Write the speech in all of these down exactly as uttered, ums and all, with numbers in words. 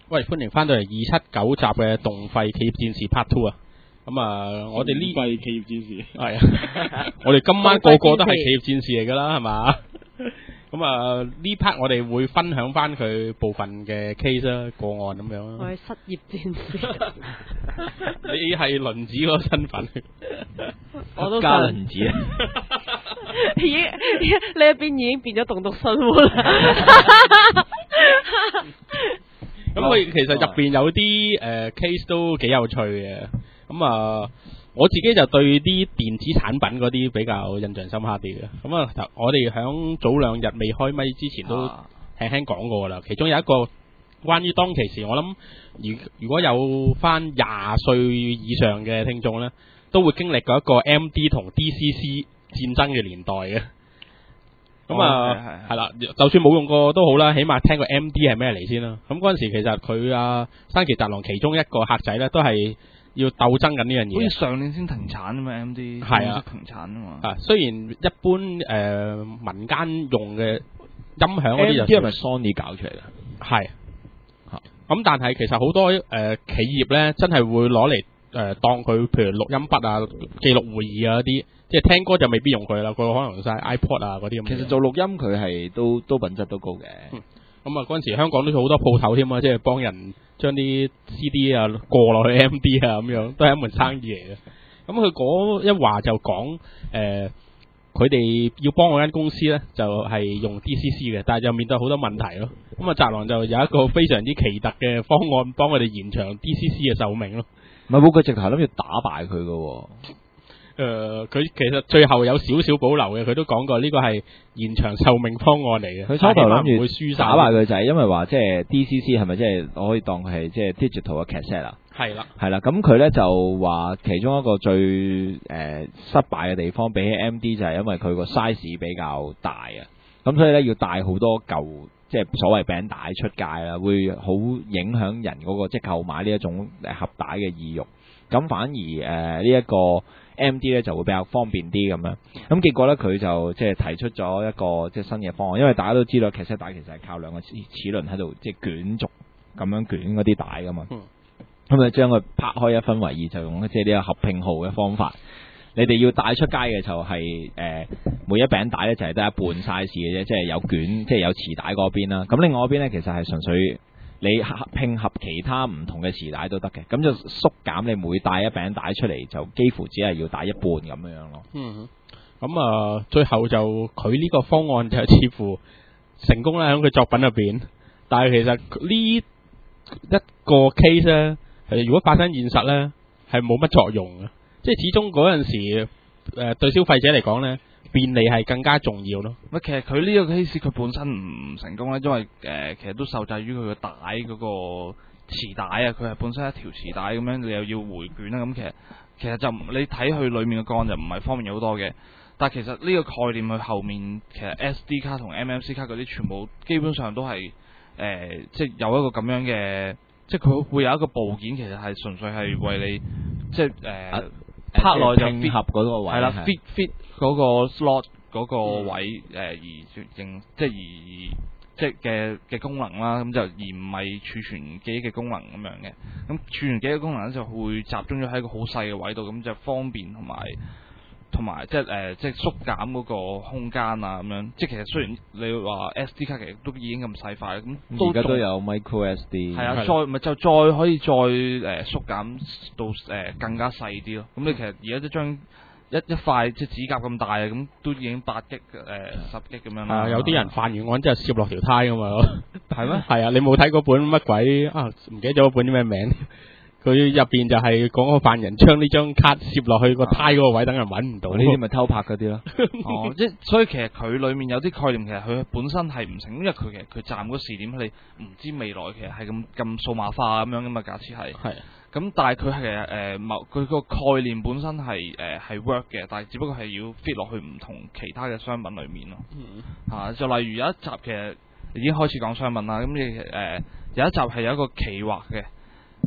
喂，歡迎翻到嚟二七九集嘅動廢企業戰士 Part Two 啊！咁啊，我哋呢動廢企業戰士係啊，我哋今晚個個都係企業戰士嚟噶啦，係嘛？咁啊，呢 part 我哋會分享翻佢部分嘅 case 啦、個案咁樣。 我係失業戰士， 你係輪子嗰個身份， 我都加輪子啊！ 已經呢一邊已經變咗棟篤生活啦。 咁佢其實入邊有啲誒、呃、case 都幾有趣嘅。咁啊，我自己就對啲電子產品嗰啲比較印象深刻啲嘅。咁啊，我哋響早兩日未開咪之前都輕輕講過啦。其中有一個關於當其時，我諗如如果有翻廿歲以上嘅聽眾咧，都會經歷過一個 M D 同 D C C 戰爭嘅年代嘅。咁啊，係啦，就算冇用過都好啦，起碼聽過 M D 係咩嚟先啦。咁嗰陣時其實佢啊山崎達郎其中一個客仔咧，都係要鬥爭緊呢樣嘢。 好似上年先停產啊嘛 ，M D 係啊， 停產啊嘛。 啊，雖然一般誒、呃、民間用嘅音響嗰啲就 M D 係咪 Sony 搞出嚟嘅？ 係。咁但係其實好多誒、呃、企業咧，真係會攞嚟誒當佢譬如錄音筆啊、記錄會議啊嗰啲，即係聽歌就未必用佢啦，佢可能用晒 iPod 啊嗰啲咁。 其實做錄音佢係都都品質都高嘅。 咁啊嗰陣時香港都好多鋪頭添啊，即係幫人將啲 C D 啊過落去 M D 啊咁樣，都係一門生意嚟嘅。咁佢嗰一話就講誒，佢哋要幫嗰間公司咧，就係、是、用 D C C 嘅，但係就面對好多問題咯。咁啊，澤郎就有一個非常之奇特嘅方案，幫佢哋延長 D C C 嘅壽命咯。 唔係，冇佢直頭諗住打敗佢嘅。 誒、呃，佢其實最後有少少保留嘅，佢都講過呢個係延長壽命方案嚟嘅。 佢初頭諗住會輸打敗佢就係因為話即係 D C C 係咪即係我可以當佢係即係 digital 嘅 cassette 啊？ 係啦， 係啦，咁佢咧就話其中一個最誒、呃、失敗嘅地方，比起 M D 就係因為佢個 size 比較大啊，咁所以咧要帶好多舊即係所謂餅帶出街啦，會好影響人嗰、那個即係購買呢一種誒盒帶嘅意欲。咁反而誒呢一個 M D 咧就會比較方便啲咁樣。咁結果咧佢就即係提出咗一個即係新嘅方案，因為大家都知道 cassette 帶其實係靠兩個齒齒輪喺度即係捲軸咁樣捲嗰啲帶噶嘛。嗯咁啊，將佢拍開一分為二，就用即係呢個合拼號嘅方法。你哋要帶出街嘅就係、是、誒、呃、每一餅帶咧就係得一半 size 嘅啫，即係有捲，即係有磁帶嗰邊啦。咁另外嗰邊咧其實係純粹你合拼合其他唔同嘅磁帶都得嘅，咁就縮減你每帶一餅帶出嚟就幾乎只係要帶一半咁樣樣咯。 嗯，咁啊、呃，最後就佢呢個方案就似乎成功啦，喺佢作品入邊。但係其實呢一個 case 咧。係如果發生現實咧，係冇乜作用嘅，即係始終嗰陣時，誒、呃、對消費者嚟講咧，便利係更加重要咯。 其實佢呢個 case 佢本身唔成功咧，因為誒、呃、其實都受制於佢個帶嗰個磁帶啊，佢係本身一條磁帶咁樣，你又要回捲啦，咁其實其實就你睇佢裡面嘅個案就唔係方便好多嘅。但係其實呢個概念佢後面其實 S D 卡同 M M C 卡嗰啲全部基本上都係誒、呃、即係有一個咁樣嘅。即係佢會有一個部件，其實係純粹係為你即係誒拍內就 fit 合嗰個位， 係啦 fit fit 嗰個 slot 嗰個位誒、嗯呃、而決定即係而即係嘅嘅功能啦，咁就而唔係儲存記憶嘅功能咁樣嘅。咁儲存記憶功能咧就會集中咗喺一個好細嘅位度，咁就方便同埋。同埋即係誒、呃，即係縮減嗰個空間啊，咁樣。即係其實雖然你話 S D 卡其實都已經咁細塊，咁而家都有 micro S D。 係啊，再咪就再可以再誒、呃、縮減到誒、呃、更加細啲咯。咁你其實而家都將一一塊即係指甲咁大啊，咁都已經八 G 誒十 G 咁樣啦。 啊，有啲人犯完案之後攝落條胎噶嘛。 係咩？ 係啊，你冇睇嗰本乜鬼啊？唔記得咗嗰本啲咩名？佢入邊就係講個犯人將呢張卡攝落去個胎嗰個位，等人揾唔到。呢啲咪偷拍嗰啲咯。 哦，即係所以其實佢裡面有啲概念，其實佢本身係唔成功，因為佢其實佢站嗰時點，你唔知未來其實係咁咁數碼化咁樣噶嘛，假設係。係。咁但係佢係誒某佢個概念本身係誒係 work 嘅，但係只不過係要 fit 落去唔同其他嘅商品裡面咯。嗯。啊，就例如有一集其實已經開始講商品啦，咁你誒有一集係有一個企劃嘅。咁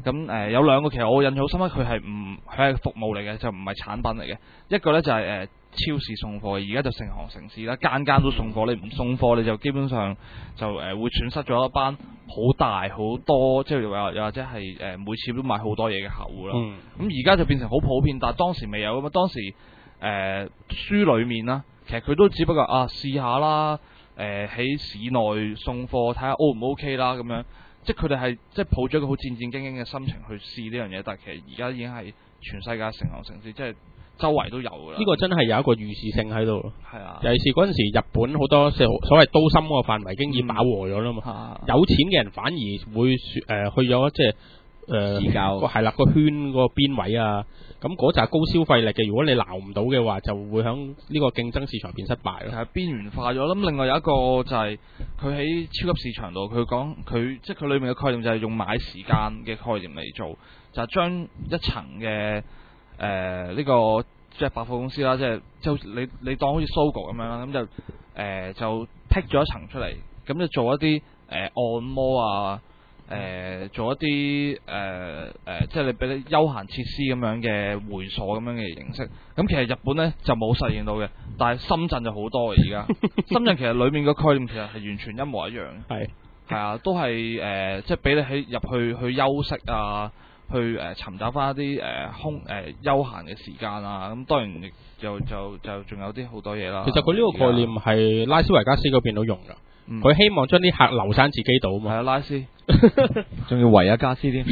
咁誒、呃、有兩個其實我印象好深刻，佢係唔佢係服務嚟嘅，就唔係產品嚟嘅。一個咧就係、是、誒、呃、超市送貨，而家就成行成市啦，間間都送貨。你唔送貨，你就基本上就誒、呃、會損失咗一班好大好多，即係又又或者係誒、呃、每次都買好多嘢嘅客戶啦。咁而家就變成好普遍，但係當時未有咁嘛。當時誒、呃、書裡面啦，其實佢都只不過啊試下啦，誒、呃、喺市內送貨睇下 O 唔 OK 啦咁樣。即係佢哋係即係抱咗一個好戰戰兢兢嘅心情去試呢樣嘢，但係其實而家已經係全世界成行成市，即係周圍都有㗎啦。 呢個真係有一個預示性喺度。 係啊， 尤其是嗰陣時日本好多所謂刀芯嗰個範圍已經已飽和咗啦嘛。 啊、 有錢嘅人反而會誒、呃、去咗即係誒市郊係啦個圈個邊位啊。咁嗰就係高消費力嘅，如果你撈唔到嘅話，就會響呢個競爭市場變失敗咯。 係邊緣化咗。咁另外有一個就係佢喺超級市場度，佢講佢即係佢裏面嘅概念就係用買時間嘅概念嚟做，就係、是、將一層嘅誒呢個即係百貨公司啦，即係就你你當好似 Sogo 咁樣啦，咁就誒、呃、就剔咗一層出嚟，咁就做一啲誒、呃、按摩啊。誒、呃、做一啲誒誒，即係你俾啲休閒設施咁樣嘅會所咁樣嘅形式。咁其實日本咧就冇實現到嘅，但係深圳就好多嘅而家。深圳其實裡面個概念其實係完全一模一樣。係係啊，都係誒、呃，即係俾你喺入去去休息啊，去誒、呃、尋找翻一啲誒、呃、空誒、呃、休閒嘅時間啊。咁當然亦就就就仲有啲好多嘢啦。 其實佢呢個概念係拉斯維加斯嗰邊都用㗎。佢、嗯、希望將啲客留返自己度啊嘛。係啊，拉斯， 仲要維一加斯添。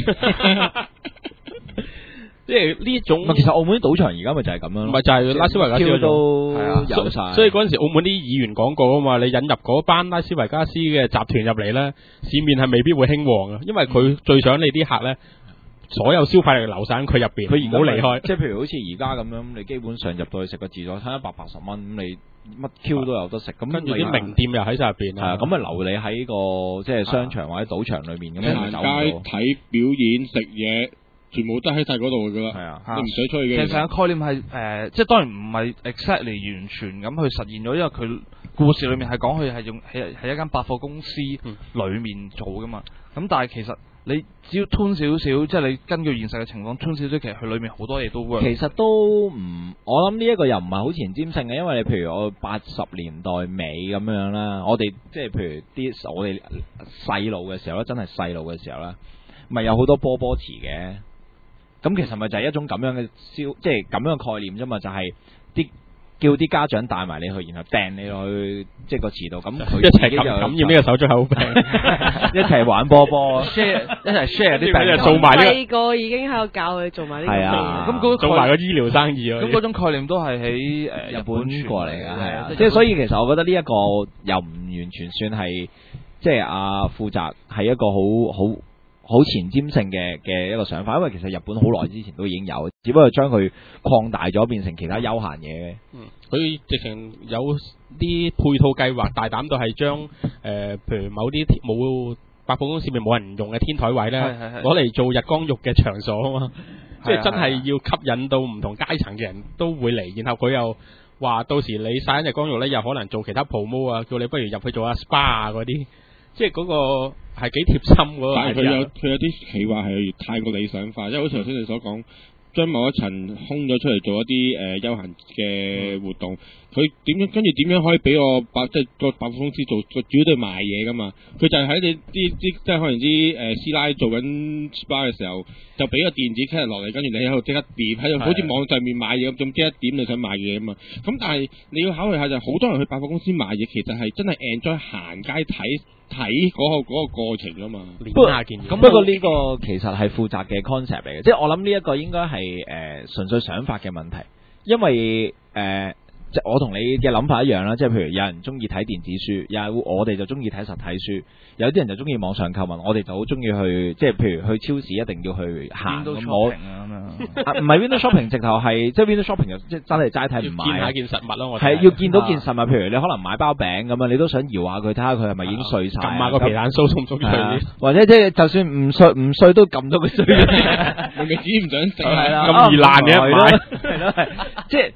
即係呢種， 其實澳門啲賭場而家咪就係咁樣， 唔係就係拉斯維加斯嗰種都有晒。 所以嗰陣時澳門啲議員講過啊嘛，你引入嗰班拉斯維加斯嘅集團入嚟咧，市面係未必會興旺啊，因為佢最想你啲客咧。所有消費力留晒喺佢入邊，佢唔好離開。 即係譬如好似而家咁樣，你基本上入到去食個自助餐一百八十蚊，咁你乜 Q 都有得食。咁跟住啲名店又喺晒入邊。 係啊，咁咪留你喺個即係商場或者賭場裏面咁樣走。 行街睇表演食嘢，全部都喺晒嗰度㗎啦。係啊，你唔使出去嘅。 其實個概念係誒、呃，即係當然唔係 exactly 完全咁去實現咗，因為佢故事裏面係講佢係用係係一間百貨公司裡面做㗎嘛。咁、嗯、但係其實。你只要 tune 少少，即係你根據現實嘅情況 tune 少少，其實佢裏面好多嘢都 work。 其實都唔，我諗呢一個又唔係好前瞻性嘅，因為你譬如我八十年代尾咁樣啦，我哋即係譬如啲我哋細路嘅時候咧，真係細路嘅時候咧，咪有好多波波池嘅。咁其實咪就係一種咁樣嘅消，即係咁樣嘅概念啫嘛，就係、是、啲。叫啲家長帶埋你去，然後掟你落去即係個池度，咁佢一齊感感染呢個手足口病， 一齊玩波波 ，share 一齊 share 啲病，做埋呢個。 細個已經喺度教佢做埋呢個。 係啊， 咁嗰做埋個醫療生意啊。 咁嗰種概念都係喺誒日本過嚟嘅，係啊。 即係所以其實我覺得呢一個又唔完全算係，即係阿負責係一個好好。好前瞻性嘅嘅一個想法，因為其實日本好耐之前都已經有，只不過將佢擴大咗變成其他休閒嘢。 嗯，佢直情有啲配套計劃，大膽到係將誒，譬如某啲冇百貨公司入面冇人用嘅天台位咧，攞嚟做日光浴嘅場所啊嘛，即係真係要吸引到唔同階層嘅人都會嚟，然後佢又話到時你曬緊日光浴咧，又可能做其他 promo 啊，叫你不如入去做下 S P A 啊嗰啲。即係嗰個係幾貼心喎， 但係佢有佢有啲企劃係太過理想化，因為好似頭先你所講，將某一層空咗出嚟做一啲誒、呃、休閒嘅活動，佢點樣跟住點樣可以俾個百即係個百貨公司做個主要都係賣嘢㗎嘛？佢就係喺你啲啲即係可能啲誒師奶做緊 S P A 嘅時候，就俾個電子卡落嚟，跟住你喺度即刻點喺度，好似網上面買嘢咁，即刻點你想買嘢啊嘛。咁但係你要考慮下就係好多人去百貨公司買嘢，其實係真係 enjoy 行街睇。睇嗰、那個嗰、那個過程啊嘛， 不過咁不過呢個其實係負責嘅 concept 嚟嘅，即係我諗呢一個應該係誒純粹想法嘅問題，因為誒。呃即係我同你嘅諗法一樣啦，即係譬如有人中意睇電子書，有我哋就中意睇實體書，有啲人就中意網上購物，我哋就好中意去，即係譬如去超市一定要去行咁我，唔係 window shopping，直頭係即係 window shopping 就即係真係齋睇唔買， 見下件實物咯，我係要見到件實物，譬如你可能買包餅咁樣，你都想搖下佢，睇下佢係咪已經碎晒， 撳下個皮蛋酥鬆唔鬆脆， 或者即係就算唔碎唔碎都撳到佢碎， 你咪只唔想食， 係啦， 咁易爛嘅一買， 係咯係，即係。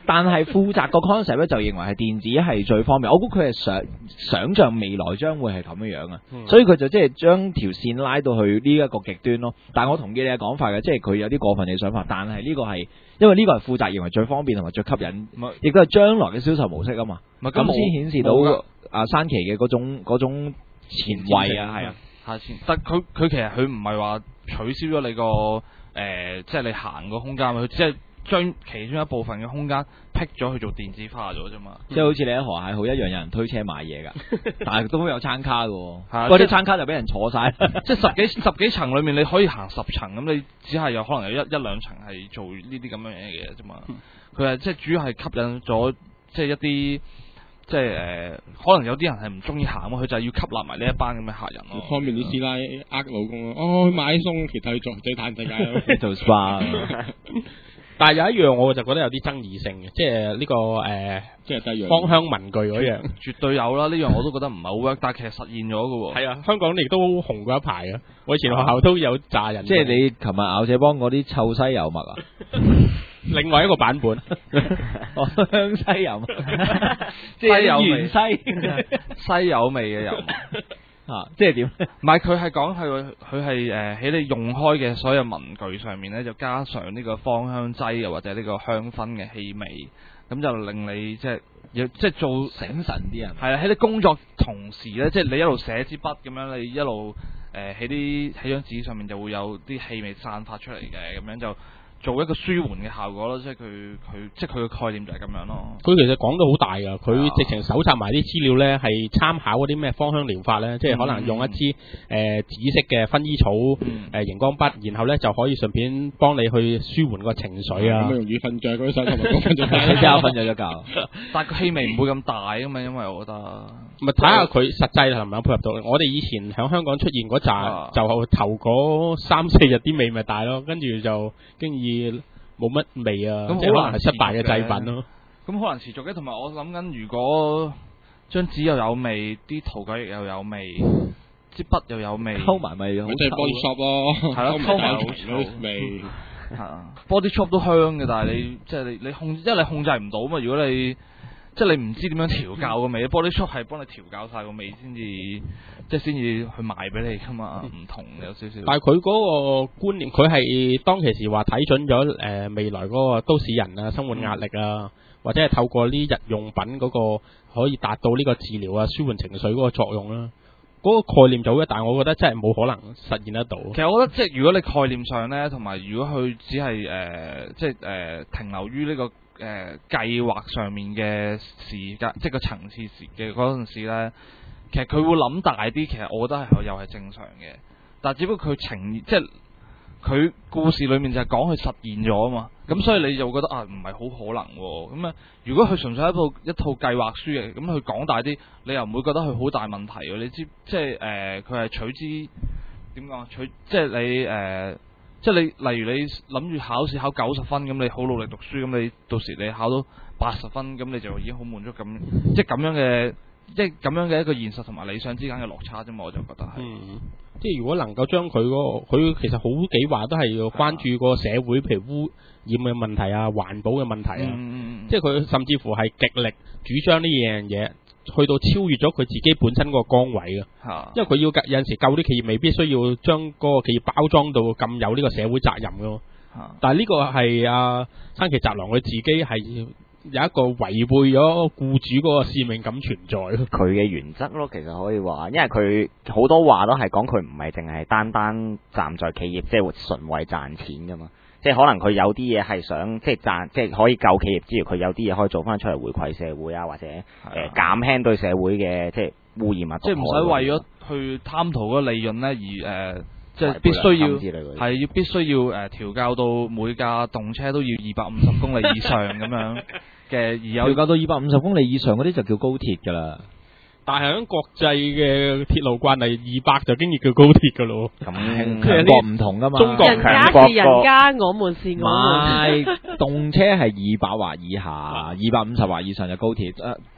但係負責個 concept 咧就認為係電子係最方便。我估佢係想想像未來將會係咁樣樣啊， 嗯、 所以佢就即係將條線拉到去呢一個極端咯。但係我同意你嘅講法嘅，即係佢有啲過分嘅想法，但係呢個係因為呢個係負責認為最方便同埋最吸引，亦都係將來嘅銷售模式啊嘛。咁先顯示到啊山崎嘅嗰種嗰種前衛啊，係啊。 下次，但佢佢其實佢唔係話取消咗你個誒、呃，即係你行個空間，佢只係將其中一部分嘅空間辟咗去做電子化咗啫嘛。 即係好似你喺河蟹好一樣，有人推車買嘢㗎，但係都有餐卡㗎。 係嗰啲餐卡就俾人坐晒， 即係十幾十幾層裏面，你可以行十層，咁你只係有可能有一一兩層係做呢啲咁樣嘢嘅啫嘛。佢係即係主要係吸引咗即係一啲。即係誒、呃，可能有啲人係唔中意行，佢就係要吸納埋呢一班咁嘅客人咯。 方便啲師奶呃老公咯，哦買餸，其實去做最嘆世界做 S P A。 但係有一樣我就覺得有啲爭議性嘅，即係呢、這個誒，呃、 即係第一樣芳香文具嗰樣， 絕對有啦。呢樣我都覺得唔係好 work，但係其實實現咗嘅喎。 係啊，香港亦都紅過一排啊！我以前學校都有炸人。 即係你琴日咬者幫嗰啲臭西柚麥啊？ 另外一個版本， 哦香西柚麥，即係有芫西西柚味嘅柚麥。 啊，即係點？ 唔係佢係講係佢係誒喺你用開嘅所有文具上面咧，就加上呢個芳香劑又或者呢個香薰嘅氣味，咁就令你即係要即係做醒神啲啊！ 係啊，喺你工作同時咧，即係你一路寫支筆咁樣，你一路誒喺啲喺張紙上面就會有啲氣味散發出嚟嘅，咁樣就做一個舒緩嘅效果咯。即係佢佢即係佢嘅概念就係咁樣咯。 佢其實講得好大㗎，佢直情搜集埋啲資料咧，係參考嗰啲咩芳香療法咧，即係可能用一支誒、呃、紫色嘅薰衣草誒熒光筆，然後咧就可以順便幫你去舒緩個情緒啊。 咁容易瞓着嗰啲想同埋講瞓着覺， 即刻瞓咗一覺。 但係個氣味唔會咁大啊嘛，因為我覺得咪睇下佢實際能唔能配合到。我哋以前喺香港出現嗰扎， 啊、 就頭嗰三四日啲味咪大咯，跟住就經已冇乜味啊， 咁即係可能係失敗嘅製品咯。 咁可能持續嘅，同埋我諗緊，如果張紙又有味，啲塗改液又有味，支筆又有味， 溝埋咪好即係 body shop 咯， 係咯，溝埋好臭味。 係啊 body shop 都香嘅，但係你即係你你控，因為你控制唔到嘛。如果你即係你唔知點樣調教個味，body shop 係幫你調教晒個味先至，即係先至去賣俾你噶嘛，唔同有少少。 但係佢嗰個觀念，佢係當其時話睇準咗誒、呃、未來嗰個都市人啊，生活壓力啊，或者係透過呢日用品嗰個可以達到呢個治療啊、舒緩情緒嗰個作用啦。嗰、嗰個概念就好嘅，但係我覺得真係冇可能實現得到。 其實我覺得即係如果你概念上咧，同埋如果佢只係誒、呃、即係誒、呃、停留於呢、呢個。誒、呃、計劃上面嘅時間，即係個層次時嘅嗰陣時咧，其實佢會諗大啲。其實我覺得係又係正常嘅，但係只不過佢呈現，即係佢故事裡面就係講佢實現咗啊嘛。咁所以你就會覺得啊，唔係好可能喎。咁啊，如果佢純粹係一套一套計劃書嘅，咁佢講大啲，你又唔會覺得佢好大問題喎。你知即係誒，佢、呃、係取之點講？取即係你誒。呃即係你，例如你諗住考試考九十分，咁你好努力讀書，咁你到時你考到八十分，咁你就已經好滿足咁，即係咁樣嘅，即係咁樣嘅一個現實同埋理想之間嘅落差啫嘛，我就覺得係。 嗯，即係如果能夠將佢嗰個，佢其實好幾話都係要關注個社會，譬如污染嘅問題啊、環保嘅問題啊， 嗯、 即係佢甚至乎係極力主張呢樣嘢。去到超越咗佢自己本身嗰個崗位啊，因為佢要有陣時救啲企業未必需要將嗰個企業包裝到咁有呢個社會責任咯。但係呢個係阿山崎宅郎佢自己係有一個違背咗僱主嗰個使命感存在。 佢嘅原則咯，其實可以話，因為佢好多話都係講佢唔係淨係單單站在企業即係純為賺錢噶嘛。即係可能佢有啲嘢係想即係賺，即係可以救企業之餘，佢有啲嘢可以做翻出嚟回饋社會啊，或者誒、呃、減輕對社會嘅即係污染啊。即係唔使為咗去貪圖嗰個利潤咧，而誒、呃、即係必須要係要必須要誒調教到每架動車都要二百五十公里以上咁樣嘅，而有調教到二百五十公里以上嗰啲就叫高鐵㗎啦。 但係喺國際嘅鐵路慣例，二百就經已叫高鐵㗎咯。 咁強國唔同㗎嘛。 中國人家是人家，我們是我們。 唔係動車係二百或以下，二百五十或以上就高鐵。誒、呃，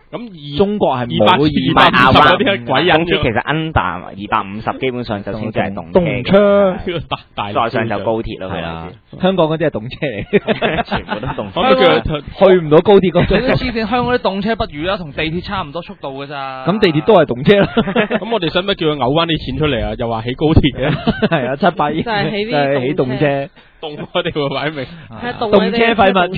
咁二中國係二百冇二百五十嗰啲係鬼人總之其實 under 二百五十基本上就先至係動車嘅， 動車呢個大大陸再上就高鐵咯， 係啦係， 香港嗰啲係動車嚟， 全部都動車。 咁佢去唔到高鐵嗰你都種。 黐線，香港啲動車不如啦，同地鐵差唔多速度㗎咋。 咁地鐵都係動車啦， 咁我哋使唔使叫佢嘔翻啲錢出嚟啊？又話起高鐵嘅， 係啊，七百億就係起啲就係起動動車， 動我哋會擺明。 係動動車廢物。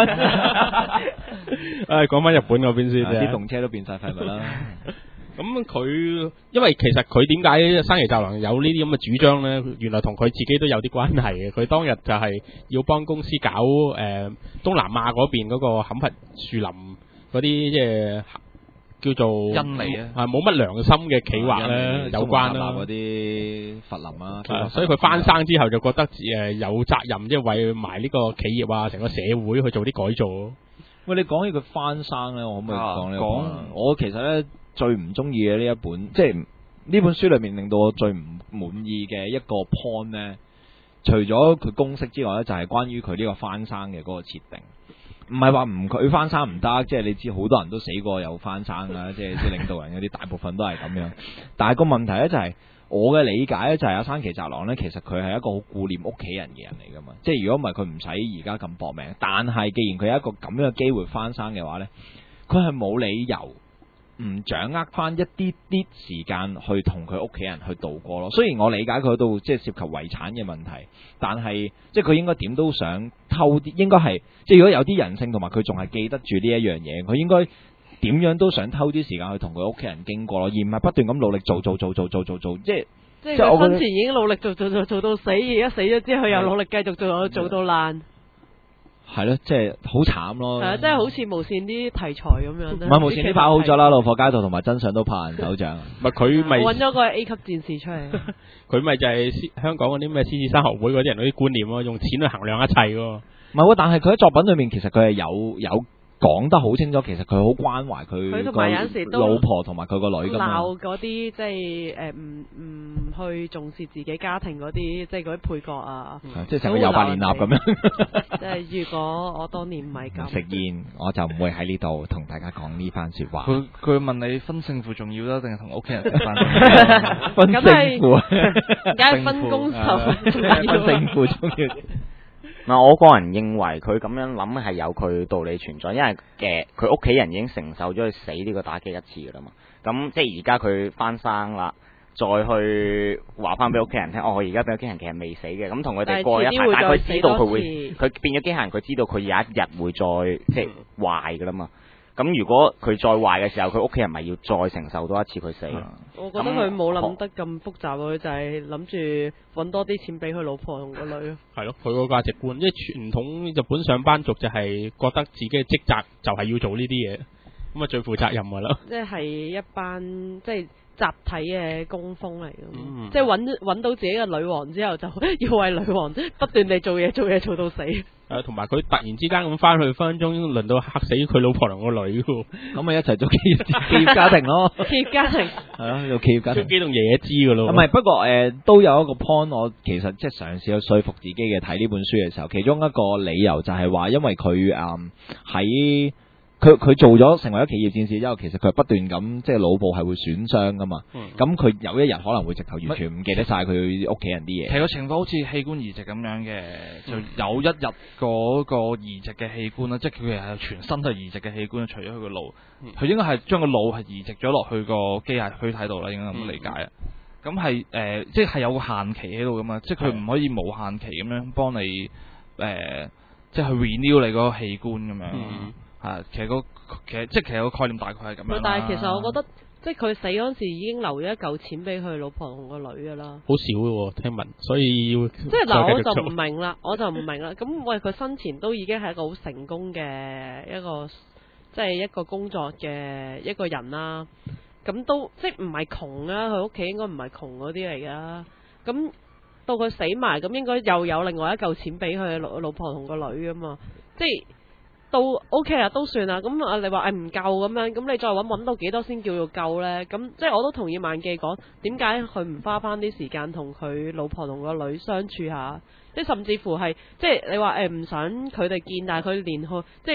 誒，講翻日本嗰邊先啲啫。 動車都變晒廢物啦。 咁佢因為其實佢點解山崎集郎有呢啲咁嘅主張咧？原來同佢自己都有啲關係嘅。佢當日就係要幫公司搞誒、呃、東南亞嗰邊嗰個砍伐樹林嗰啲即係叫做印尼啊係冇乜良心嘅企劃咧有關啦。 嗰啲伐林啊， 係所以佢翻生之後就覺得誒有責任，即係為埋呢個企業啊，成個社會去做啲改造。 喂，你講起佢翻生咧，我可唔可以啊講呢？ 講我其實咧最唔中意嘅呢一本，即係呢本書裏面令到我最唔滿意嘅一個 point 咧，除咗佢公式之外咧，就係關於佢呢個翻生嘅嗰個設定。唔係話唔佢翻生唔得，即係你知好多人都死過有翻生啦，即係啲領導人嗰啲大部分都係咁樣。但係個問題咧就係、是。我嘅理解咧就係阿山崎澤郎咧，其實佢係一個好顧念屋企人嘅人嚟噶嘛，即係如果唔係佢唔使而家咁搏命。但係既然佢有一個咁樣嘅機會翻生嘅話咧，佢係冇理由唔掌握翻一啲啲時間去同佢屋企人去度過咯。雖然我理解佢度即係涉及遺產嘅問題，但係即係佢應該點都想偷啲，應該係即係如果有啲人性同埋佢仲係記得住呢一樣嘢，佢應該。點樣都想偷啲時間去同佢屋企人經過咯，而唔係不斷咁努力做做做做做做做，即係即係即係我覺得佢生前已經努力做做做做到死，而家死咗之後又努力繼續做做到爛， 係咯，即係好慘咯。 係啊，即係好似無線啲題材咁樣咧。 唔係無線啲拍好咗啦，《怒火街頭》同埋真相都拍人手掌。 咪佢咪我揾咗個 A 級戰士出嚟， 佢咪就係香港嗰啲咩獅子山學會嗰啲人嗰啲觀念咯，用錢去衡量一切喎。 唔係喎，但係佢喺作品裏面其實佢係有有。講得好清楚，其實佢好關懷佢佢同埋有陣時都老婆同埋佢個女㗎嘛。 鬧嗰啲即係誒唔唔去重視自己家庭嗰啲，即係嗰啲配角啊， 嗯、即係成個有白連納咁樣。 即係如果我當年唔係咁食煙，我就唔會喺呢度同大家講呢番説話。 佢佢問你分勝負重要啦，定係同屋企人食飯？ 分勝負， 梗係分工受分勝負重要。 嗱，我個人認為佢咁樣諗係有佢道理存在，因為嘅佢屋企人已經承受咗佢死呢個打擊一次噶啦嘛。咁即係而家佢翻生啦，再去話翻俾屋企人聽，哦，我而家俾屋企人其實未死嘅。咁同佢哋過一排，但係佢知道佢會，佢變咗機械人，佢知道佢有一日會再即係壞噶啦嘛。咁如果佢再壞嘅時候，佢屋企人咪要再承受多一次佢死。 我覺得佢冇諗得咁複雜，佢就係諗住揾多啲錢俾佢老婆同個女咯。 係咯，佢個價值觀，即係傳統日本上班族就係覺得自己嘅職責就係要做呢啲嘢，咁啊最負責任噶啦。 即係一班即係集體嘅工蜂嚟嘅， 嗯、 即係揾揾到自己嘅女王之後，就要為女王不斷地做嘢，做嘢做到死。 誒，同埋佢突然之間咁翻去，分分鐘輪到嚇死佢老婆同個女喎。 咁咪一齊做企業企業家庭咯。 企業家庭係咯，做企業家庭。 都幾種野知噶咯。 唔係，不過誒、呃、都有一個 point，我其實即係嘗試去說服自己嘅睇呢本書嘅時候，其中一個理由就係話，因為佢誒喺。佢佢做咗成為咗企業戰士之後，其實佢係不斷咁即係腦部係會損傷噶嘛。咁佢、嗯、有一日可能會直頭完全唔記得晒佢屋企人啲嘢。 其實個情況好似器官移植咁樣嘅，就有一日嗰個移植嘅器官啦，嗯、即係佢係全身都係移植嘅器官，除咗佢個腦，佢、嗯、應該係將個腦係移植咗落去個機械軀體度啦，應該咁理解啊。咁係誒，即係有個限期喺度噶嘛，即係佢唔可以無限期咁樣幫你誒、呃，即係去 renew 你嗰個器官咁樣。嗯係，其實個其實即係其實個概念大概係咁樣。 但係其實我覺得，即係佢死嗰陣時已經留咗一嚿錢俾佢老婆同個女㗎啦。 好少嘅喎，聽聞，所以要即係嗱，我就唔明啦，我就唔明啦。咁喂，佢生前都已經係一個好成功嘅一個，即係一個工作嘅一個人啦。咁都即係唔係窮啊？佢屋企應該唔係窮嗰啲嚟㗎。咁到佢死埋，咁應該又有另外一嚿錢俾佢老老婆同個女㗎嘛？即係。到 OK 啦，都算啦。咁啊，你話誒唔夠咁樣，咁你再揾揾到幾多先叫做夠呢？咁即係我都同意萬記講，點解佢唔花翻啲時間同佢老婆同個女相處下？即係甚至乎係即係你話誒唔想佢哋見，但係佢連去即係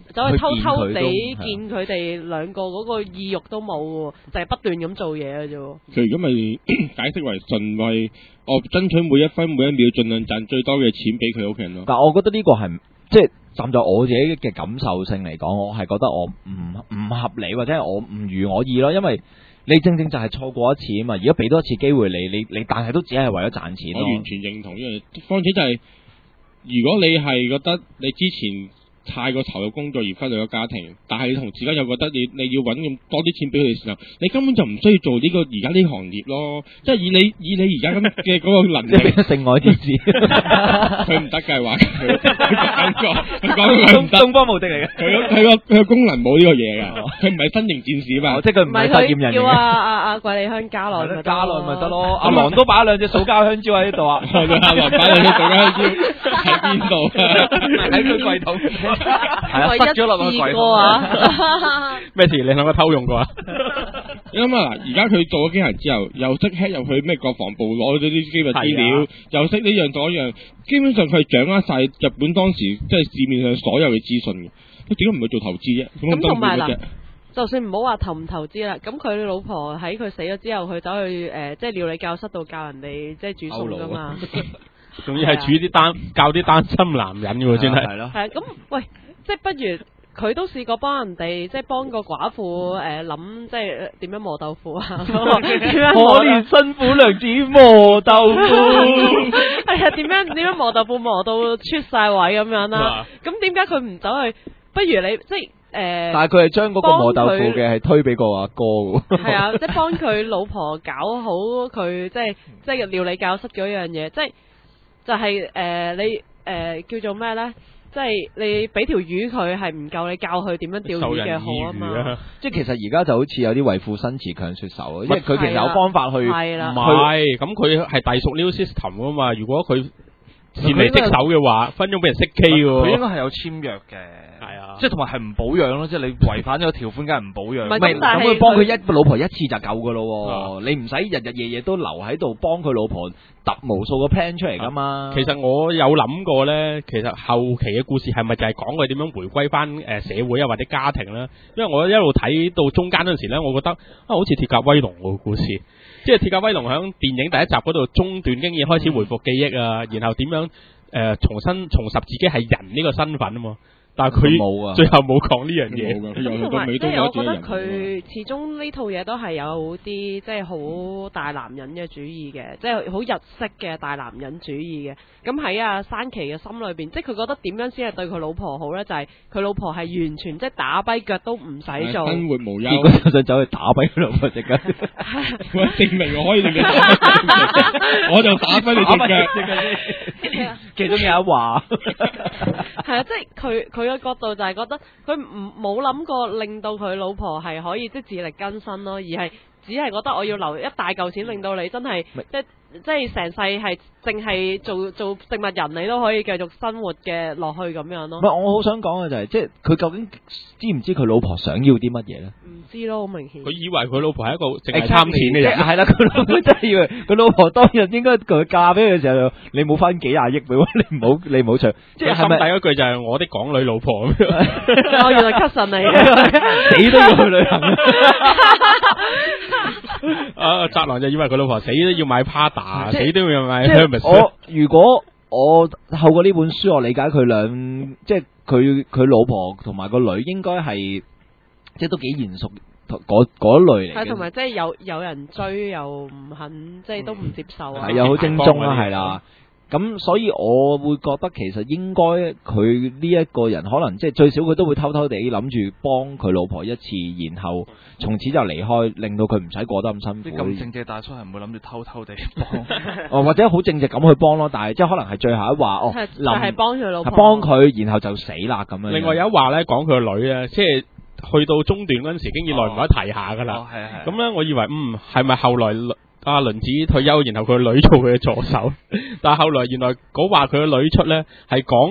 走去偷偷地去見佢哋兩個嗰個意欲都冇喎，就係不斷咁做嘢嘅啫喎。 佢而家咪解釋為純為我爭取每一分每一秒，盡量賺最多嘅錢俾佢屋企人咯。 但我覺得呢個係即係站在我自己嘅感受性嚟講，我係覺得我唔唔合理或者係我唔如我意咯，因為你正正就係錯過一次啊嘛，而家俾多一次機會你，你你但係都只係為咗賺錢咯。 我完全認同呢樣嘢，況且就係、是、如果你係覺得你之前太過投入工作而忽略咗家庭，但係你同時間又覺得你你要揾咁多啲錢俾佢哋嘅時候，你根本就唔需要做呢、這個而家呢行業咯。即係以你以你而家咁嘅嗰個能力， 性愛之子， 佢唔得嘅話，佢講過，佢講佢唔得， 東方無敵嚟嘅。 佢個佢個佢個功能冇呢個嘢㗎，佢唔係新型戰士啊嘛， 即係佢唔係實驗人嚟叫啊嘅。 啊啊桂利香加落咪得加落咪得咯，阿郎都擺兩隻塑膠香蕉喺度啊， 阿郎擺兩隻塑膠香蕉喺邊度啊？ 喺佢櫃桶。係啊， 唯塞咗落個一櫃桶試過啊！ 咩事？你兩個偷用過啊？ 你諗下嗱，而家佢做咗機械人之後，又識 hack 入去咩國防部攞咗啲機密資料， 啊、 又識呢樣嗰樣，基本上佢係掌握晒日本當時即係市面上所有嘅資訊嘅。佢點解唔去做投資啫？ 咁同埋嗱，就算唔好話投唔投資啦，咁佢老婆喺佢死咗之後，佢走去誒、呃、即係料理教室度教人哋即係煮餸噶嘛。 仲要係煮啲單教啲單身男人嘅喎，真係。係咯。 係啊，咁喂，即係不如佢都試過幫人哋，即係幫個寡婦誒諗，即係點樣磨豆腐啊？點樣可憐辛苦娘子磨豆腐。 係啊，點樣點樣磨豆腐磨到出晒位咁樣啦？咁點解佢唔走去？不如你即係誒。呃、 但係佢係將嗰個磨豆腐嘅係推俾個阿哥喎。 係啊，即係幫佢老婆搞好佢即係即係料理教室嗰樣嘢，即係。就係、是、誒、呃、你誒、呃、叫做咩咧？即係你俾條魚佢係唔夠，你教佢點樣釣魚嘅好啊嘛！ 即係其實而家就好似有啲為賦新詞強說愁啊，因為佢其實有方法去， 係啦， 唔係咁佢係隸屬 new system 噶嘛。如果佢擅離職守嘅話，分鐘俾人識 K 喎。 佢應該係有簽約嘅，係啊，即係同埋係唔保養咯，即係你違反咗個條款，梗係唔保養。 唔係咁佢幫佢一老婆一次就夠噶咯，你唔使日日夜夜都留喺度幫佢老婆揼無數個 plan 出嚟噶嘛。 其實我有諗過咧，其實後期嘅故事係咪就係講佢點樣回歸翻誒社會啊或者家庭咧？因為我一路睇到中間嗰陣時咧，我覺得啊好似鐵甲威龍個故事。即係鐵甲威龍喺電影第一集嗰度中段經已開始回復記憶啊，然後點樣誒、呃、重新重拾自己係人呢個身份啊嘛。但係佢最後冇講呢樣嘢。 同埋即係我覺得佢始終呢套嘢都係有啲即係好大男人嘅主義嘅，即係好日式嘅大男人主義嘅。咁喺阿山崎嘅心裏邊，即係佢覺得點樣先係對佢老婆好咧？就係、是、佢老婆係完全即係打跛腳都唔使做， 生活無憂。 結果就想走去打跛佢老婆隻腳。 我證明我可以令你打跛，我就打跛你隻腳。 其中有一話。 係啊，即係佢佢嘅角度就係覺得佢唔冇諗過令到佢老婆係可以即係自力更生咯，而係只係覺得我要留一大嚿錢，令到你真係即即係成世係淨係做做植物人，你都可以繼續生活嘅落去咁樣咯。 唔係，我好想講嘅就係、是，即係佢究竟知唔知佢老婆想要啲乜嘢咧？ 唔知咯，好明顯。 佢以為佢老婆係一個淨係貪錢嘅人。 係啦，佢老婆真係以為佢老婆當日應該佢嫁俾佢嘅時候，你冇翻幾廿億俾我，你唔好你唔好唱。 即係心底嗰句就係我的港女老婆咁樣。 哦，原來 cousin 嚟嘅， 死都要去旅行。 啊！宅男就以為佢老婆死都要買 Prada，死都要買 Hermes。 我如果我透過呢本書，我理解佢兩，即係佢佢老婆同埋個女應該係，即係都幾賢淑嗰嗰類嚟嘅。 係同埋即係有有人追又唔肯，即係都唔接受啊。 係又好精忠啦，係啦。咁所以我會覺得其實應該佢呢一個人可能即係最少佢都會偷偷地諗住幫佢老婆一次，然後從此就離開，令到佢唔使過得咁辛苦。 咁正直大叔係唔會諗住偷偷地幫， 哦或者好正直咁去幫咯，但係即係可能係最後一話哦， 係係幫佢老婆， 幫佢然後就死啦咁樣。 另外有一話咧講佢個女咧，即係去到中段嗰陣時，經已耐唔耐提下噶啦。 係係。 咁咧，我以為嗯係咪後來？阿輪子退休，然後佢個女做佢嘅助手，但係後來原來嗰話佢個女出咧係講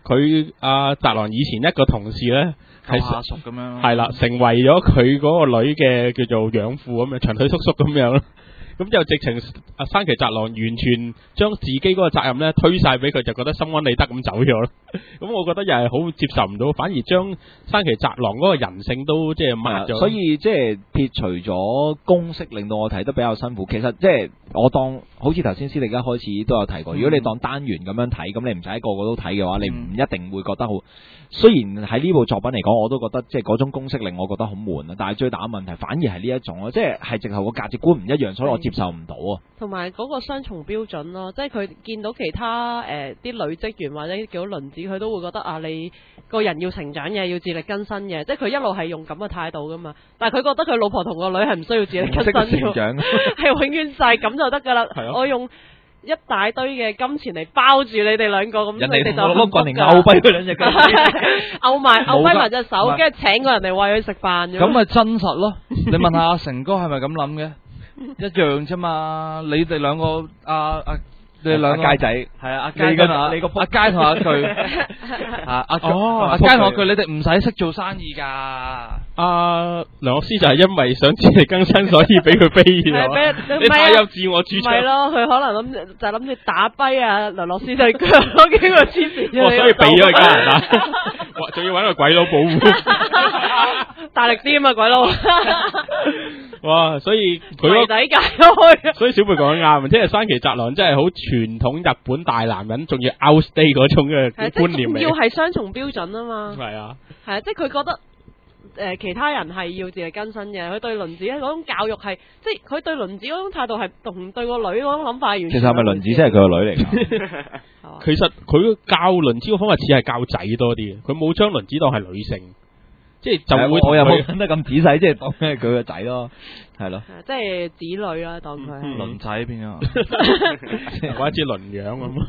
佢阿澤郎以前一個同事咧係下屬咁樣， 係啦，成為咗佢嗰個女嘅叫做養父咁樣，長腿叔叔咁樣咯。咁就直情阿山崎澤郎完全將自己嗰個責任咧推晒俾佢，就覺得心安理得咁走咗咯。咁我覺得又係好接受唔到，反而將山崎澤郎嗰個人性都即係抹咗。 所以即係撇除咗公式，令到我睇得比較辛苦。其實即係我當好似頭先斯利家開始都有提過，如果你當單元咁樣睇，咁你唔使個個都睇嘅話，你唔一定會覺得好。雖然喺呢部作品嚟講，我都覺得即係嗰種公式令我覺得好悶啊。但係最大嘅問題反而係呢一種咯，即係係直頭個價值觀唔一樣，所以我接受唔到啊。 同埋嗰個雙重標準咯，即係佢見到其他誒啲、呃、女職員或者叫輪子，佢都會覺得啊，你個人要成長嘅，要自力更生嘅，即係佢一路係用咁嘅態度噶嘛。但係佢覺得佢老婆同個女係唔需要自力更生嘅，係永遠就係咁就得㗎啦。 啊、 我用一大堆嘅金錢嚟包住你哋兩個，咁你哋就攞棍嚟毆跛佢兩隻腳， 毆埋毆跛埋隻手，跟住請個人嚟餵佢食飯咁。 咁咪真實咯？你問下阿成哥係咪咁諗嘅？一樣啫嘛！你哋兩個阿阿你哋兩個街仔係啊，阿佳跟阿你個阿佳同阿句啊阿阿佳同阿句，你哋唔使識做生意㗎。 阿梁樂師就係因為想自力更生，所以俾佢飛咗。你太有自我主張。 唔係咯，佢可能諗住就諗住打跛啊梁樂師對腳嗰幾個黐線。 我所以俾咗佢加拿大，仲要揾個鬼佬保護。 大力啲啊嘛，鬼佬。 哇！所以佢個底解開。 所以小貝講得啱，即係山崎澤郎真係好傳統日本大男人，仲要 outstay 嗰種嘅觀念嚟。 要係雙重標準啊嘛。 係啊。 係啊，即係佢覺得。誒、呃、其他人係要自力更生嘅，佢對輪子嗰種教育係，即係佢對輪子嗰種態度係同對個女嗰種諗法完全。 其實係咪輪子先係佢個女嚟㗎？ 其實佢教輪子嘅方法似係教仔多啲嘅，佢冇將輪子當係女性，即係就會我又冇講得咁仔細，即係當係佢個仔咯，係咯， 即係子女啦，當佢係輪仔變咗， 或者似輪樣咁。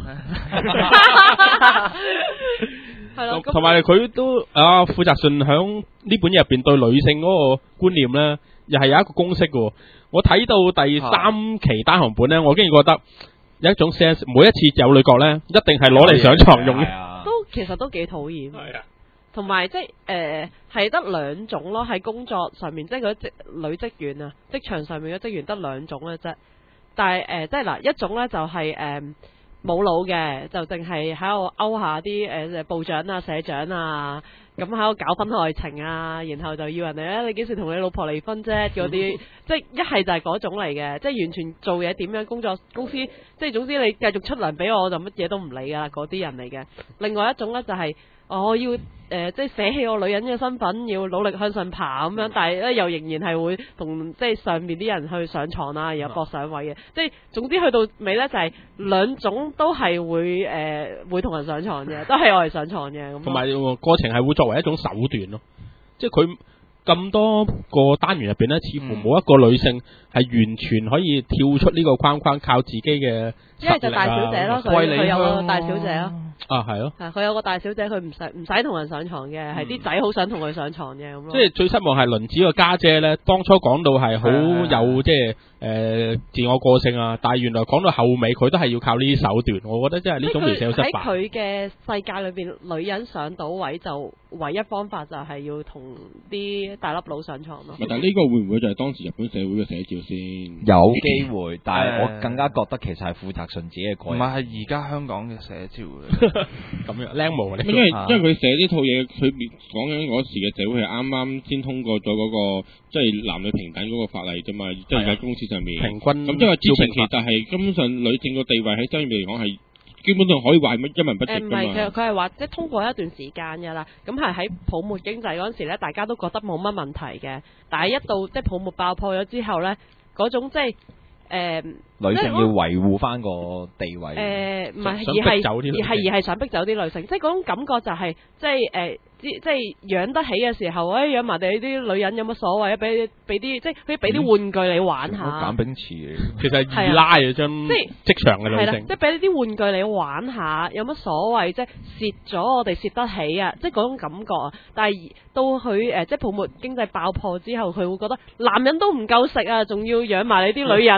係咯， 同埋佢都啊，富澤順響呢本入邊對女性嗰個觀念咧，又係有一個公式嘅。我睇到第三期單行本咧，我竟然覺得有一種 sense，每一次有女角咧，一定係攞嚟上床用嘅。 都其實都幾討厭。 係啊， 同埋即係誒係得兩種咯，喺工作上面，即係嗰啲職女職員啊，職場上面嘅職員得兩種嘅啫。但係誒、呃，即係嗱，一種咧就係、是、誒。呃冇腦嘅，就淨係喺度勾下啲誒部長啊、社長啊，咁喺度搞婚外情啊，然後就要人哋咧，你幾時同你老婆離婚啫？嗰啲即係一係就係嗰種嚟嘅，即係完全做嘢點樣工作公司，即係總之你繼續出糧俾我，我就乜嘢都唔理噶啦，嗰啲人嚟嘅。另外一種咧就係、是、我要誒、呃、即係捨棄我女人嘅身份，要努力向上爬咁樣，但係咧又仍然係會同即係上面啲人去上床啊，然後搏上位嘅，即係總之去到尾咧就係、是、兩種都係會誒、呃、會同人上床嘅，都係我哋上床嘅咁。同埋過程係會作為一種手段咯，即係佢咁多個單元入邊咧，似乎冇一個女性係完全可以跳出呢個框框，靠自己嘅實力啊。一係就大小姐咯，佢佢有個大小姐咯。啊，係咯，係佢有個大小姐，佢唔使唔使同人上床嘅，係啲仔好想同佢上床嘅咁咯。即係最失望係輪子個家姐咧，當初講到係好有即係誒自我個性啊，但係原來講到後尾佢都係要靠呢啲手段，我覺得真係呢種描寫好失敗。喺佢嘅世界裏邊，女人上到位就唯一方法就係要同啲大粒佬上床咯。但係呢個會唔會就係當時日本社會嘅寫照先？有機會，但係我更加覺得其實係富澤順自己嘅個人，唔係係而家香港嘅寫照嘅。咁樣靚模嚟，因為因為佢寫呢套嘢，佢講緊嗰時嘅社會係啱啱先通過咗嗰、那個即係、就是、男女平等嗰個法例啫嘛，即係喺公司上面平均。咁即係之前其實係根本上女性個地位喺商業嚟講係基本上可以話乜一文不值㗎嘛。唔係，佢佢係話即係通過一段時間㗎啦。咁係喺泡沫經濟嗰陣時咧，大家都覺得冇乜問題嘅。但係一到即係泡沫爆破咗之後咧，嗰種即係。誒、呃，女性要維護翻個地位。誒，唔係，而係而係而係想逼走啲女性，即係嗰種感覺就係、是，即係誒，即即係養得起嘅時候，誒、哎、養埋哋啲女人有乜所謂啊？俾俾啲即係可以俾啲玩具你玩下。簡炳詞嚟，其實係二奶啊，將即係職場嘅女性，即係俾啲玩具你玩下，有乜所謂？即係蝕咗我哋蝕得起啊！即係嗰種感覺啊！但係到佢誒、呃，即係泡沫經濟爆破之後，佢會覺得男人都唔夠食啊，仲要養埋你啲女人。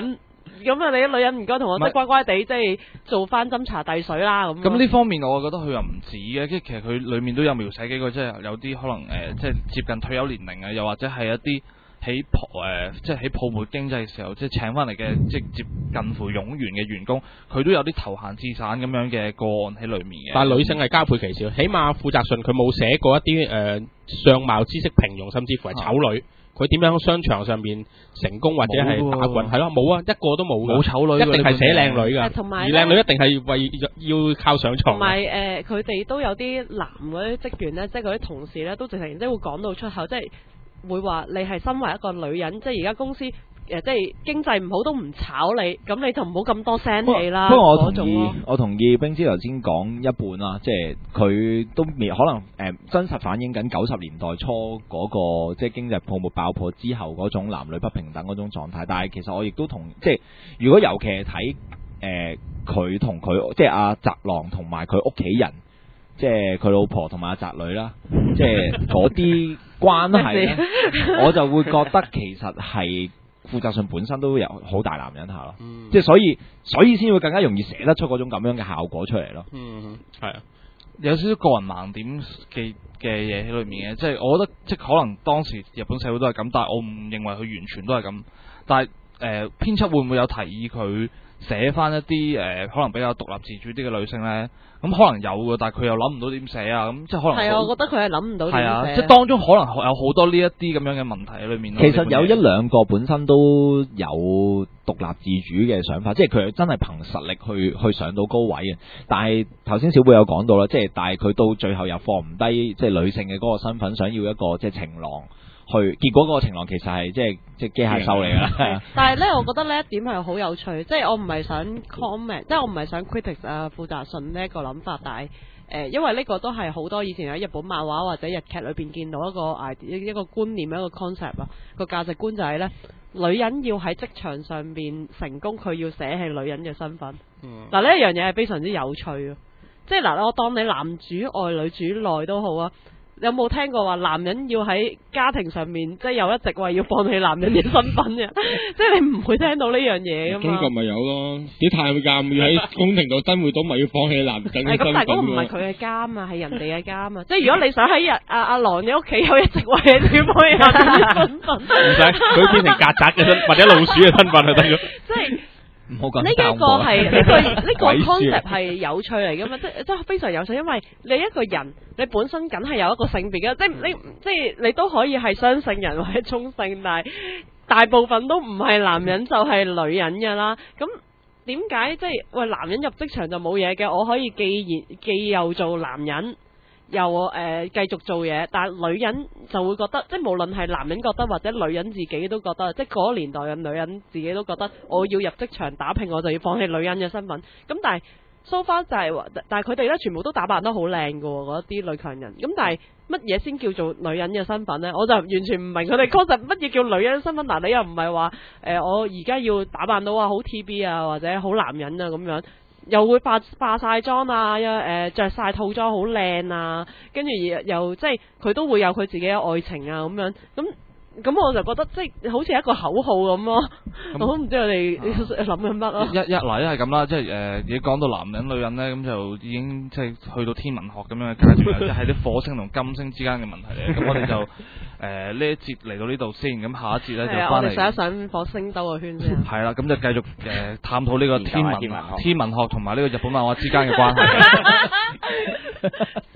咁啊，你啲女人唔該同我即係乖乖地即係做翻斟茶遞水啦咁。 咁呢方面我覺得佢又唔止嘅，即係其實佢裡面都有描寫幾個，即係有啲可能誒、呃，即係接近退休年齡啊，又或者係一啲喺泡誒，即係喺泡沫經濟嘅時候，即係請翻嚟嘅即係接近乎冗員嘅員工，佢都有啲投閒置散咁樣嘅個案喺裡面嘅。 但係女性係交配其少，起碼負責信佢冇寫過一啲誒、呃、相貌知識平庸，甚至乎係醜女。佢點樣商場上面成功或者係打滾？係咯，冇啊，一個都冇㗎。 冇醜女， 一定係寫靚女㗎。 同埋而靚女一定係為要靠上床。 同埋誒，佢哋都有啲男嗰啲職員咧，即係嗰啲同事咧，都直情即係會講到出口，即係會話你係身為一個女人，即係而家公司。誒，即係經濟唔好都唔炒你，咁你就唔好咁多聲氣啦。 不過我同意， 種我同意冰之頭先講一半啦，即係佢都未可能誒、呃、真實反映緊九十年代初嗰、那個即係經濟泡沫爆破之後嗰種男女不平等嗰種狀態。但係其實我亦都同即係如果尤其係睇誒佢同佢即係阿澤郎同埋佢屋企人，即係佢老婆同埋阿澤女啦，即係嗰啲關係咧，我就會覺得其實係。負責信本身都有好大男人下咯，嗯、即係所以所以先會更加容易寫得出嗰種咁樣嘅效果出嚟咯。 嗯，係啊， 有少少個人盲點嘅嘅嘢喺裏面嘅，即係我覺得即係可能當時日本社會都係咁，但係我唔認為佢完全都係咁。但係誒編輯會唔會有提議佢寫翻一啲誒、呃、可能比較獨立自主啲嘅女性咧？咁可能有嘅，但係佢又諗唔到點寫啊！咁即係可能係啊，我覺得佢係諗唔到點寫。 係啊，即係當中可能有好多呢一啲咁樣嘅問題喺裏面。 其實有一兩個本身都有獨立自主嘅想法，即係佢真係憑實力去去上到高位嘅。但係頭先小貝有講到啦，即係但係佢到最後又放唔低，即係女性嘅嗰個身份，想要一個即係情郎。去，結果嗰個情郎其實係即係即係機械獸嚟㗎啦。 但係咧，我覺得呢一點係好有趣，即係我唔係想 comment，即係我唔係想 critic 啊負責信呢一個諗法，但係誒、呃，因為呢個都係好多以前喺日本漫畫或者日劇裏邊見到一個 idea 一個觀念一個 concept 啊，個價值觀就係咧，女人要喺職場上邊成功，佢要捨棄女人嘅身份。嗯。嗱呢一樣嘢係非常之有趣啊！即係嗱，我當你男主外女主內都好啊。有冇聽過話男人要喺家庭上面即係有一席位要放棄男人嘅身份嘅？即係你唔會聽到呢樣嘢噶嘛？ 中國咪有咯，啲太監要喺宮廷度生活到咪要放棄男人嘅身份。 係咁，但係嗰個唔係佢嘅家啊嘛，係人哋嘅家啊嘛。即係如果你想喺阿阿郎嘅屋企有一席位，你要放棄男人嘅身份。唔使，佢變成曱甴嘅身或者老鼠嘅身份就得咗。 即係。 唔好講呢一個係呢個呢個 concept 係有趣嚟噶嘛，即即係非常有趣，因為你一個人你本身梗係有一個性別嘅，即係你即係你都可以係雙性人或者中性，但係大部分都唔係男人就係女人噶啦。咁點解即係喂男人入職場就冇嘢嘅？我可以既然既又做男人。又誒、呃、繼續做嘢，但係女人就會覺得，即係無論係男人覺得或者女人自己都覺得，即係嗰個年代嘅女人自己都覺得，我要入職場打拼，我就要放棄女人嘅身份。咁但係 so far 就係、是，但係佢哋咧全部都打扮得好靚㗎喎，嗰啲女強人。咁但係乜嘢先叫做女人嘅身份呢？我就完全唔明佢哋確實乜嘢叫女人身份。嗱、呃，你又唔係話誒我而家要打扮到啊好 T B 啊或者好男人啊咁樣。又會化化曬妝啊，誒著曬套裝好靚啊，跟住又即係佢都會有佢自己嘅愛情啊咁樣，咁咁我就覺得即係好似一個口號咁咯。我都唔知佢哋諗緊乜咯。一一嚟一係咁啦，即係誒，而家講到男人女人咧，咁就已經即係去到天文學咁樣嘅階段啦，即係啲火星同金星之間嘅問題咧。咁我哋就誒呢、呃、一節嚟到呢度先，咁下一節咧就翻嚟。 我哋上一上火星兜個圈先。係啦，咁就繼續誒、呃、探討呢個天文天文學同埋呢個日本漫畫之間嘅關係。